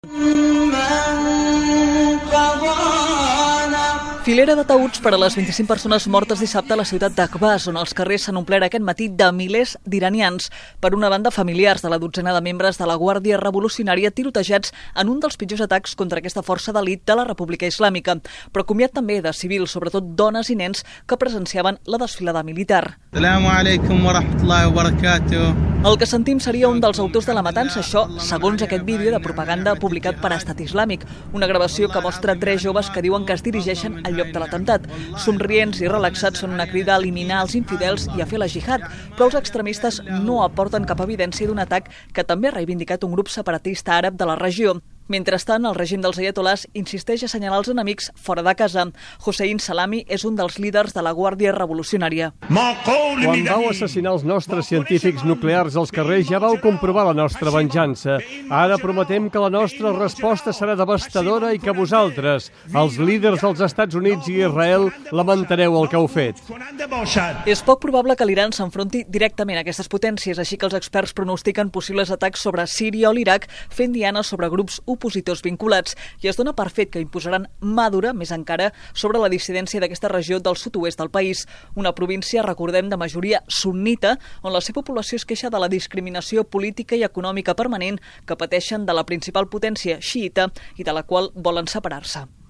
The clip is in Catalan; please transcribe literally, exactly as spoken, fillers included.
Filera de taüts per a les vint-i-cinc persones mortes dissabte a la ciutat d'Akbas, on els carrers s'han omplert aquest matí de milers d'iranians. Per una banda, familiars de la dotzena de membres de la Guàrdia Revolucionària tirotejats en un dels pitjors atacs contra aquesta força d'elit de la República Islàmica, però comiat també de civils, sobretot dones i nens, que presenciaven la desfilada militar. Assalamu alaikum wa rahmatullahi wa barakatuh. El que sentim seria un dels autors de la matança, això segons aquest vídeo de propaganda publicat per Estat Islàmic, una gravació que mostra tres joves que diuen que es dirigeixen al lloc de l'atemptat. Somrients i relaxats són una crida a eliminar els infidels i a fer la jihad, però els extremistes no aporten cap evidència d'un atac que també ha reivindicat un grup separatista àrab de la regió. Mentrestant, el règim dels ayatolás insisteix a assenyalar els enemics fora de casa. Hossein Salami és un dels líders de la Guàrdia Revolucionària. Quan vau assassinar els nostres científics nuclears als carrers ja vau comprovar la nostra venjança. Ara prometem que la nostra resposta serà devastadora i que vosaltres, els líders dels Estats Units i Israel, lamentareu el que heu fet. És poc probable que l'Iran s'enfronti directament a aquestes potències, així que els experts pronostiquen possibles atacs sobre Síria o l'Iraq, fent diana sobre grups opositors vinculats, i es dona per fet que imposaran mà dura, més encara, sobre la dissidència d'aquesta regió del sud-oest del país, una província, recordem, de majoria sunnita, on la seva població es queixa de la discriminació política i econòmica permanent que pateixen de la principal potència xiïta i de la qual volen separar-se.